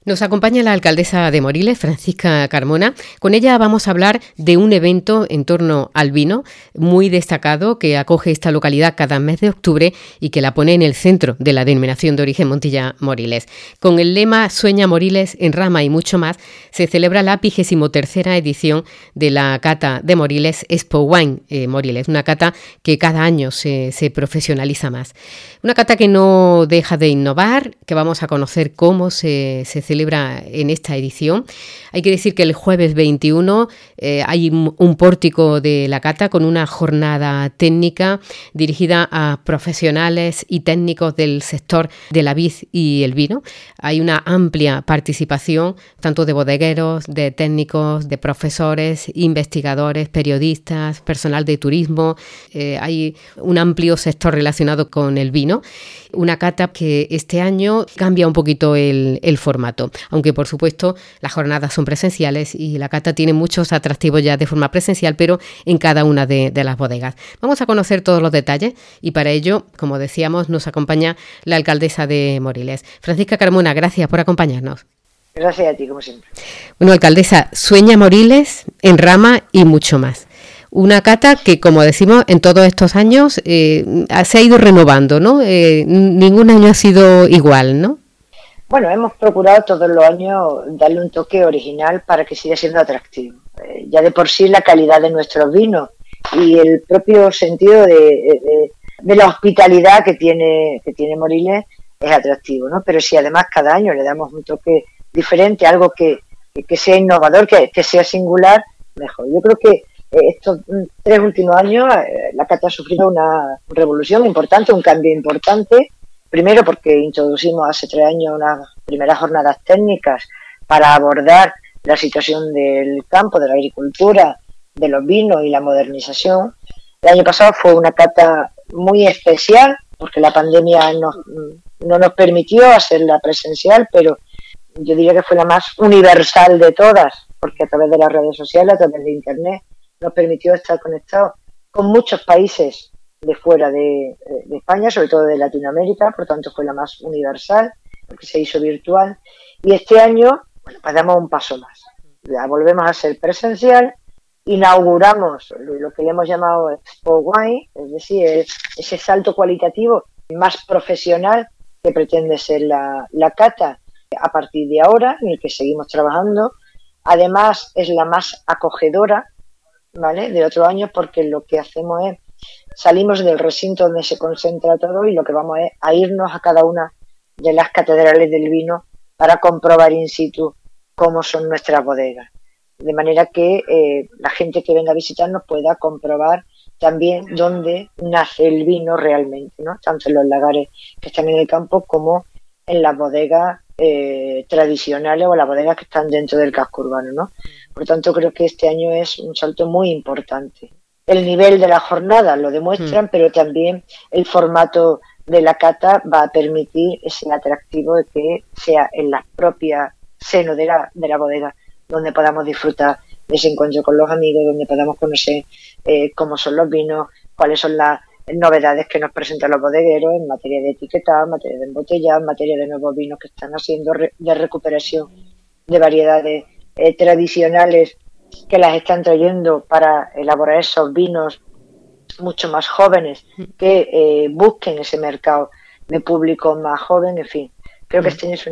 Nos acompaña la alcaldesa de Moriles, Francisca Carmona. Con ella vamos a hablar de un evento en torno al vino muy destacado que acoge esta localidad cada mes de octubre y que la pone en el centro de la denominación de origen Montilla Moriles. Con el lema Sueña Moriles en rama y mucho más, se celebra la 23ª edición de la cata de Moriles Expo Wine Moriles, una cata que cada año se profesionaliza más. Una cata que no deja de innovar, que vamos a conocer cómo se celebra en esta edición. Hay que decir que el jueves 21 hay un pórtico de la cata con una jornada técnica dirigida a profesionales y técnicos del sector de la vid y el vino. Hay una amplia participación tanto de bodegueros, de técnicos, de profesores, investigadores, periodistas, personal de turismo. Hay un amplio sector relacionado con el vino. Una cata que este año cambia un poquito el formato, aunque por supuesto las jornadas son presenciales y la cata tiene muchos atractivos ya de forma presencial, pero en cada una de las bodegas. Vamos a conocer todos los detalles y para ello, como decíamos, nos acompaña la alcaldesa de Moriles. Francisca Carmona, gracias por acompañarnos. Gracias a ti, como siempre. Bueno, alcaldesa, Sueña Moriles en rama y mucho más. Una cata que, como decimos, en todos estos años se ha ido renovando, ¿no? Ningún año ha sido igual, ¿no? Bueno, hemos procurado todos los años darle un toque original para que siga siendo atractivo. Ya de por sí la calidad de nuestros vinos y el propio sentido de la hospitalidad que tiene Moriles es atractivo, ¿no? Pero si además cada año le damos un toque diferente, algo que sea innovador, que sea singular, mejor. Yo creo que estos 3 últimos años la cata ha sufrido una revolución importante, un cambio importante. Primero porque introducimos hace 3 años unas primeras jornadas técnicas para abordar la situación del campo, de la agricultura, de los vinos y la modernización. El año pasado fue una cata muy especial porque la pandemia no nos permitió hacerla presencial, pero yo diría que fue la más universal de todas, porque a través de las redes sociales, a través de Internet, nos permitió estar conectados con muchos países de fuera de España, sobre todo de Latinoamérica, por tanto fue la más universal, porque se hizo virtual. Y este año, bueno, pues damos un paso más. La volvemos a ser presencial, inauguramos lo que le hemos llamado Expo Wine, es decir, ese salto cualitativo más profesional que pretende ser la cata a partir de ahora, en el que seguimos trabajando. Además, es la más acogedora, ¿vale?, de otros años, porque lo que hacemos es salimos del recinto donde se concentra todo y lo que vamos es a irnos a cada una de las catedrales del vino para comprobar in situ cómo son nuestras bodegas. De manera que la gente que venga a visitarnos pueda comprobar también dónde nace el vino realmente, ¿no? Tanto en los lagares que están en el campo como en las bodegas tradicionales o las bodegas que están dentro del casco urbano, ¿no? Por tanto, creo que este año es un salto muy importante. El nivel de la jornada lo demuestran, pero también el formato de la cata va a permitir ese atractivo de que sea en la propia seno de la bodega donde podamos disfrutar de ese encuentro con los amigos, donde podamos conocer cómo son los vinos, cuáles son las novedades que nos presentan los bodegueros en materia de etiquetado, en materia de embotellado, en materia de nuevos vinos que están haciendo de recuperación de variedades tradicionales que las están trayendo para elaborar esos vinos mucho más jóvenes que busquen ese mercado de público más joven. En fin, creo que este año es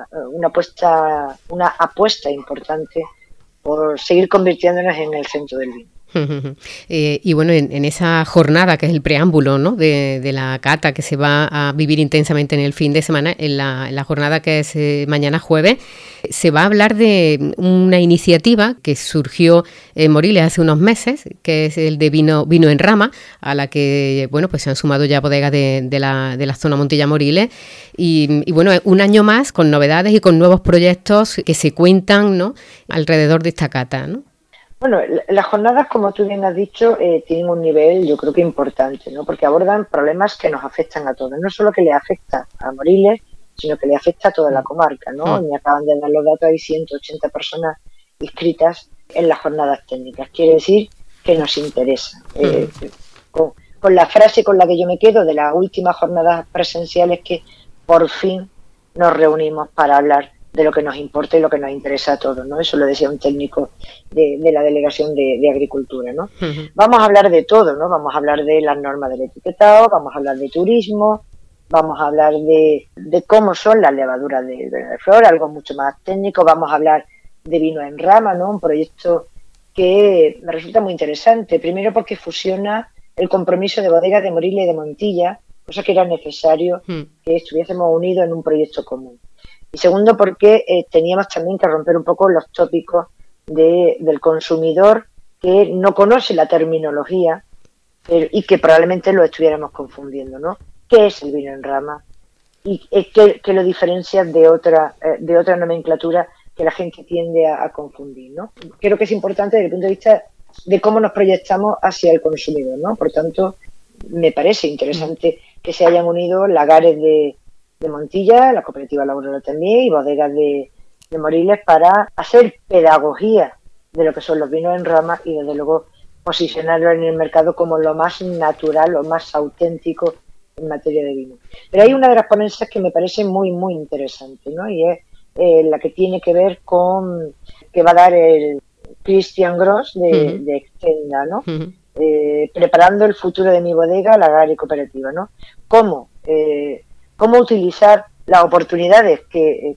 una apuesta importante por seguir convirtiéndonos en el centro del vino. Y bueno, en esa jornada que es el preámbulo, ¿no?, de la cata que se va a vivir intensamente en el fin de semana, en la jornada que es mañana jueves, se va a hablar de una iniciativa que surgió en Moriles hace unos meses, que es el de vino en rama, a la que bueno, pues se han sumado ya bodegas de la zona Montilla Moriles y bueno, un año más con novedades y con nuevos proyectos que se cuentan, ¿no?, alrededor de esta cata, ¿no? Bueno, las jornadas, como tú bien has dicho, tienen un nivel, yo creo que importante, ¿no? Porque abordan problemas que nos afectan a todos. No solo que le afecta a Moriles, sino que le afecta a toda la comarca, ¿no? Me acaban de dar los datos, hay 180 personas inscritas en las jornadas técnicas. Quiere decir que nos interesa. Con la frase con la que yo me quedo de las últimas jornadas presenciales, que por fin nos reunimos para hablar de lo que nos importa y lo que nos interesa a todos, ¿no? Eso lo decía un técnico de la Delegación de Agricultura, ¿no? Uh-huh. Vamos a hablar de todo, ¿no? Vamos a hablar de las normas del etiquetado, vamos a hablar de turismo, vamos a hablar de cómo son las levaduras de flor, algo mucho más técnico, vamos a hablar de vino en rama, ¿no? Un proyecto que me resulta muy interesante, primero porque fusiona el compromiso de bodegas de Moriles y de Montilla, cosa que era necesario que estuviésemos unidos en un proyecto común. Y segundo, porque teníamos también que romper un poco los tópicos del consumidor que no conoce la terminología y que probablemente lo estuviéramos confundiendo, ¿no? ¿Qué es el vino en rama? Y qué lo diferencia de otra nomenclatura que la gente tiende a confundir, ¿no? Creo que es importante desde el punto de vista de cómo nos proyectamos hacia el consumidor, ¿no? Por tanto, me parece interesante que se hayan unido lagares de Montilla, la cooperativa La Aurora también, y bodegas de Moriles para hacer pedagogía de lo que son los vinos en rama y desde luego posicionarlo en el mercado como lo más natural, lo más auténtico en materia de vino. Pero hay una de las ponencias que me parece muy, muy interesante, ¿no? Y es la que tiene que ver con que va a dar el Christian Gross de Extenda, ¿no? Preparando el futuro de mi bodega, lagar y cooperativa, ¿no? Cómo utilizar las oportunidades que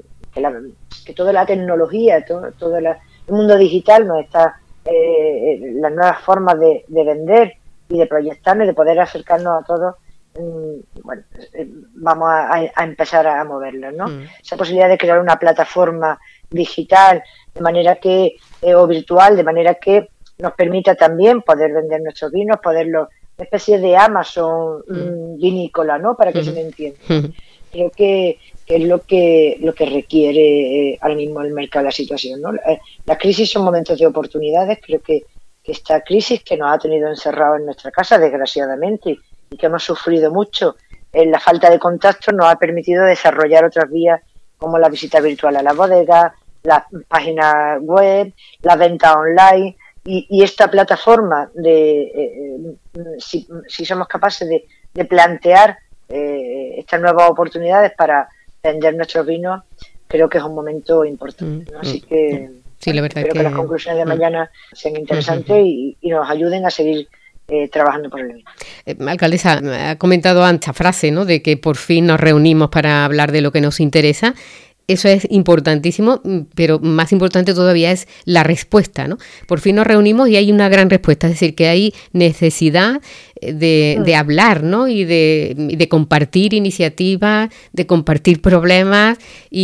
toda la tecnología, todo el mundo digital nos está, las nuevas formas de vender y de proyectarnos y de poder acercarnos a todos. Bueno, vamos a empezar a moverlo, ¿no? Esa posibilidad de crear una plataforma digital de manera que o virtual, de manera que nos permita también poder vender nuestros vinos, poderlo, una especie de Amazon vinícola, ¿no? Para que se me entienda. Creo que es lo que requiere ahora mismo el mercado, la situación, ¿no? Las crisis son momentos de oportunidades. Creo que esta crisis que nos ha tenido encerrados en nuestra casa, desgraciadamente, y que hemos sufrido mucho, la falta de contacto nos ha permitido desarrollar otras vías como la visita virtual a la bodega, las páginas web, la venta online y esta plataforma si somos capaces de plantear estas nuevas oportunidades para vender nuestros vinos, creo que es un momento importante, ¿no? Así que sí, la verdad espero que las conclusiones de mañana sean interesantes y nos ayuden a seguir trabajando por el vino. Alcaldesa, ha comentado esta frase, ¿no?, de que por fin nos reunimos para hablar de lo que nos interesa. Eso es importantísimo, pero más importante todavía es la respuesta, ¿no? Por fin nos reunimos y hay una gran respuesta, es decir, que hay necesidad de hablar, ¿no? Y de compartir iniciativas, de compartir problemas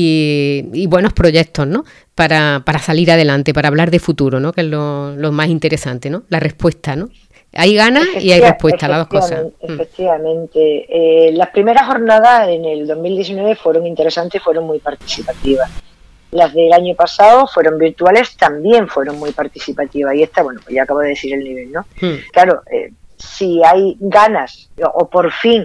y buenos proyectos, ¿no? Para salir adelante, para hablar de futuro, ¿no? Que es lo más interesante, ¿no? La respuesta, ¿no? Hay ganas y hay respuesta, las dos cosas. Efectivamente. Las primeras jornadas en el 2019 fueron interesantes y fueron muy participativas. Las del año pasado fueron virtuales, también fueron muy participativas. Y esta, bueno, pues ya acabo de decir el nivel, ¿no? Claro, si hay ganas o por fin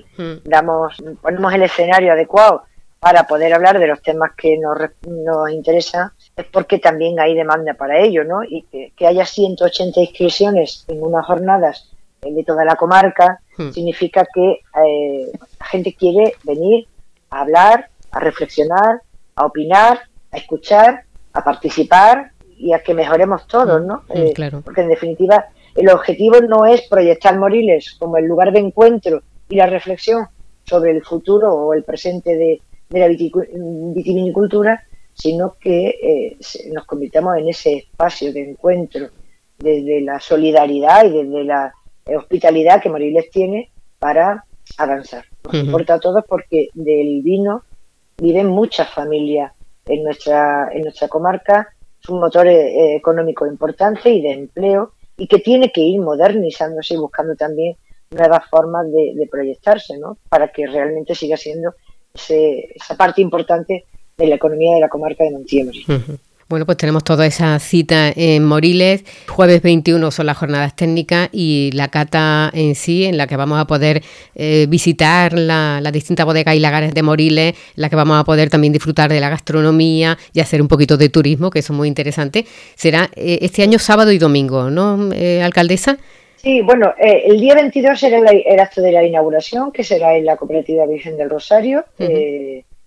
ponemos el escenario adecuado para poder hablar de los temas que nos interesan, es porque también hay demanda para ello, ¿no? Y que haya 180 inscripciones en unas jornadas de toda la comarca significa que la gente quiere venir a hablar, a reflexionar, a opinar, a escuchar, a participar y a que mejoremos todos, ¿no? Claro. Porque en definitiva el objetivo no es proyectar Moriles como el lugar de encuentro y la reflexión sobre el futuro o el presente de la vitivinicultura, sino que nos convirtamos en ese espacio de encuentro desde la solidaridad y desde la hospitalidad que Moriles tiene para avanzar. Nos importa a todos porque del vino viven muchas familias en nuestra comarca, es un motor económico importante y de empleo y que tiene que ir modernizándose y buscando también nuevas formas de proyectarse, ¿no? Para que realmente siga siendo esa parte importante de la economía de la comarca de Montilla. Bueno, pues tenemos toda esa cita en Moriles. Jueves 21 son las jornadas técnicas y la cata en sí, en la que vamos a poder visitar las distintas bodegas y lagares de Moriles, en la que vamos a poder también disfrutar de la gastronomía y hacer un poquito de turismo, que eso es muy interesante. Será este año sábado y domingo, ¿no, alcaldesa? Sí, bueno, el día 22 será el acto de la inauguración, que será en la Cooperativa Virgen del Rosario.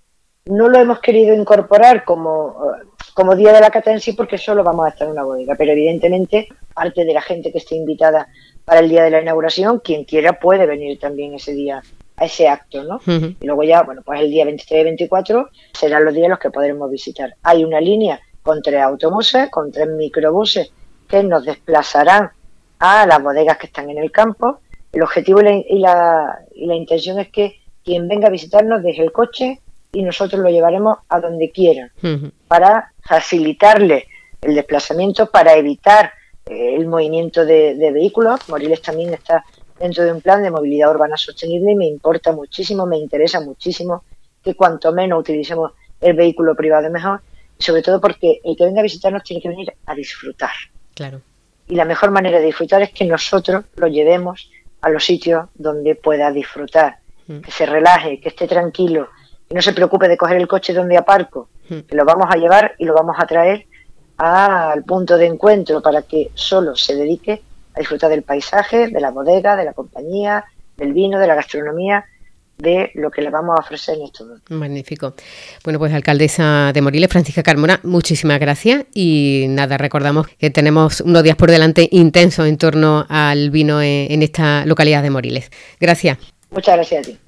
No lo hemos querido incorporar como día de la cata en sí, porque solo vamos a estar en una bodega, pero evidentemente, parte de la gente que esté invitada para el día de la inauguración, quien quiera puede venir también ese día a ese acto, ¿no? Uh-huh. Y luego ya, bueno, pues el día 23 y 24 serán los días en los que podremos visitar. Hay una línea con 3 autobuses, con 3 microbuses que nos desplazarán a las bodegas que están en el campo. El objetivo y la intención es que quien venga a visitarnos deje el coche y nosotros lo llevaremos a donde quieran, uh-huh, para facilitarle el desplazamiento, para evitar el movimiento de vehículos. Moriles también está dentro de un plan de movilidad urbana sostenible y me importa muchísimo, me interesa muchísimo que cuanto menos utilicemos el vehículo privado mejor, y sobre todo porque el que venga a visitarnos tiene que venir a disfrutar. Claro. Y la mejor manera de disfrutar es que nosotros lo llevemos a los sitios donde pueda disfrutar, que se relaje, que esté tranquilo, que no se preocupe de coger el coche donde aparco, que lo vamos a llevar y lo vamos a traer al punto de encuentro para que solo se dedique a disfrutar del paisaje, de la bodega, de la compañía, del vino, de la gastronomía, de lo que le vamos a ofrecer en estos dos. Magnífico. Bueno, pues alcaldesa de Moriles, Francisca Carmona, muchísimas gracias y nada, recordamos que tenemos unos días por delante intensos en torno al vino en esta localidad de Moriles. Gracias. Muchas gracias a ti.